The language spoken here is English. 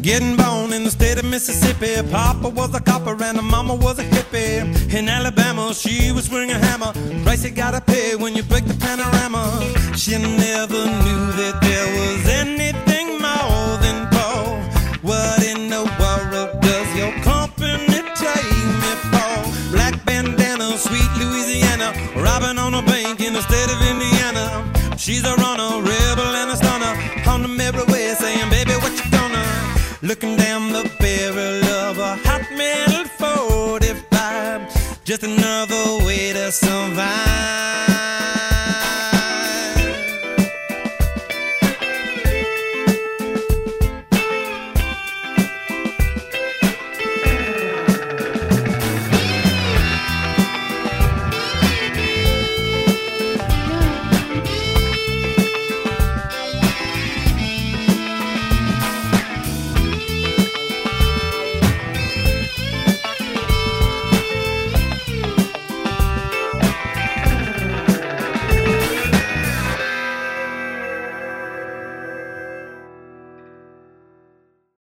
Getting born in the state of Mississippi. Papa was a copper and mama was a hippie. In Alabama, she was swinging a hammer. Price you gotta pay when you break the panorama. She never knew that there was anything more than Paul. What in the world does your company take me for? Black bandana, sweet Louisiana, robbing on a bank in the state of Indiana. She's a runner, rebel and a stunner, on the merry way saying, baby, what you gonna? Looking down the barrel of a hot metal 45, just another way to survive.